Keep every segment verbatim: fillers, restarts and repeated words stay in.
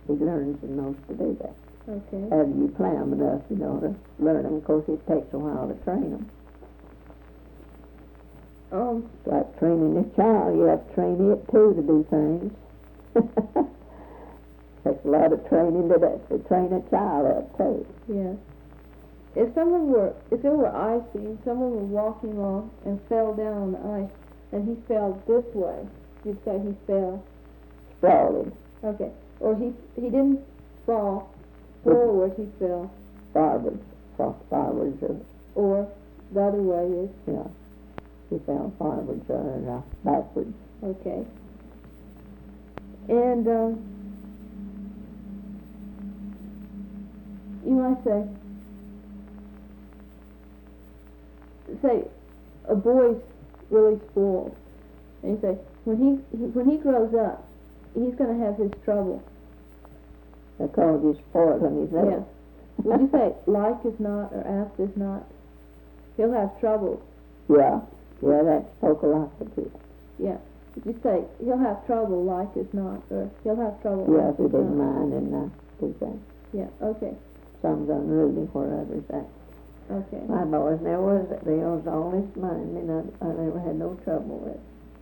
he learns and knows to do that. Okay. After you plow them enough, you know, to learn them. Of course, it takes a while to train them. Um, Like training a child, you have to train it too to do things. Takes a lot of training to, to train a child up too. yeah. If someone were, if it were icy and someone were walking along and fell down on the ice and he fell this way, you'd say he fell. Sprawling, Okay. Or he he didn't fall forward, he fell. forwards, for- forwards, or, Or the other way is, yeah, he fell forwards or uh, backwards. okay. And um, you might say, say a boy's really spoiled, and you say when he, he when he grows up, he's going to have his trouble. Because he's spoiled when he's Yeah. little. Would you say like is not or apt is not? He'll have trouble. Yeah, yeah, that's pocolopathy. Yeah. Would you say he'll have trouble like is not, or he'll have trouble Yeah, like if he is didn't not? mind and uh, do that. Yeah. Okay. Some's unruly where others act. Okay. My boys never was, they was always mine, and I, I never had no trouble with.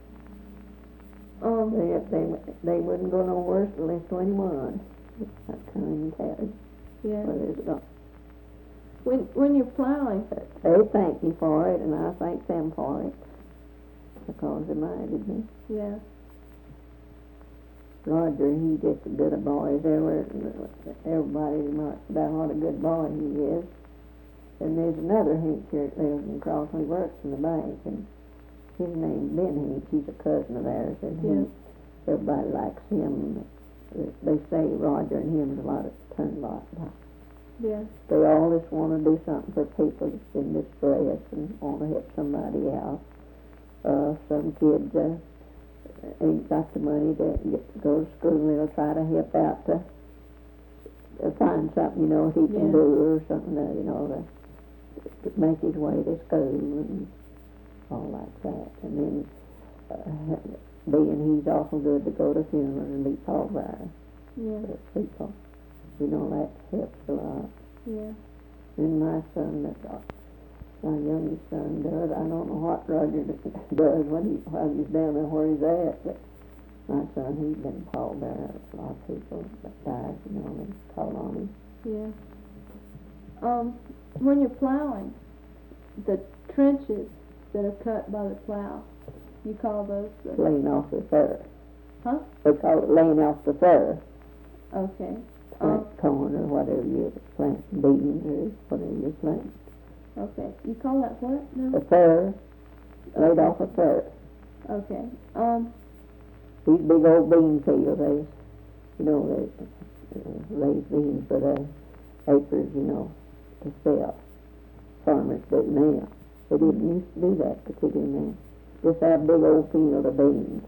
Um. They, they, they wouldn't go no worse till they're twenty-one. I can't tell you. Yeah. But it's not. When when you're plowing. They thank me for it, and I thank them for it, because they minded me. Yeah. Roger, he just as good a boy as ever. Everybody remarks about what a good boy he is. And there's another Hinch here that lives in Crossland, works in the bank, and his name's Ben Hinch. He's a cousin of ours, and Yeah. he, everybody likes him. They say Roger and him's a lot of turn lot. Yeah. They always want to do something for people that's in distress and want to help somebody else. Uh, some kids uh, ain't got the money to get to go to school. They'll try to help out to, to find something, you know, he can Yeah. do or something, uh, you know, to, to make his way to school and all like that. And then uh, being he's awful good to go to funerals and be pallbearer Yeah. for people. You know, that helps a lot. Yeah. And my son, that uh, my youngest son does. I don't know what Roger does when he while he's down there where he's at, but my son, he's been pallbearer. A lot of people that died, you know, and call on him. Yeah. Um, when you're plowing, the trenches that are cut by the plow, you call those the, Laying off the fur. huh? They call it laying off the fur. Okay. Plant Um, corn or whatever you plant, beans or whatever you plant. okay. You call that what now? The fur, laid Okay. off the fur. Okay. Um, These big old bean fields, they, you know, they uh, raise beans for the acres, you know, to sell. Farmers do now. They didn't used to do that particularly now. Just have a big old field of beans.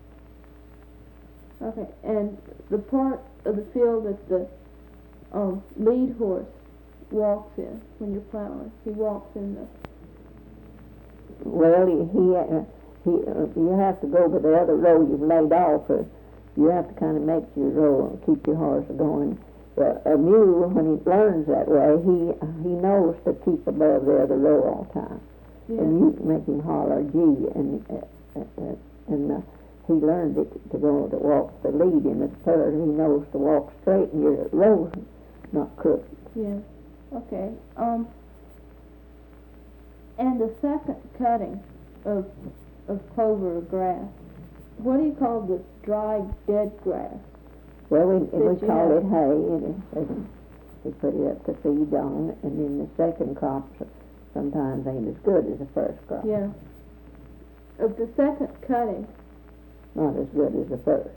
okay. And the part of the field that the um, lead horse walks in when you're plowing, he walks in the. Well, he, he, uh, he uh, you have to go by the other row you've laid off, or you have to kind of make your row and keep your horse going. Uh, a mule, when he learns that way, he he knows to keep above the other row all the time. Yeah. And you make him holler G, and uh, uh, and uh, he learned it to go to walk the lead in the third. He knows to walk straight, and your row's not crooked. Yeah. Okay. Um. And the second cutting of of clover or grass, what do you call the dry dead grass? Well, we, Did we you call have- it hay, and it, we put it up to feed on, and then the second crop sometimes ain't as good as the first crop. Yeah. Of the second cutting, Not as good as the first.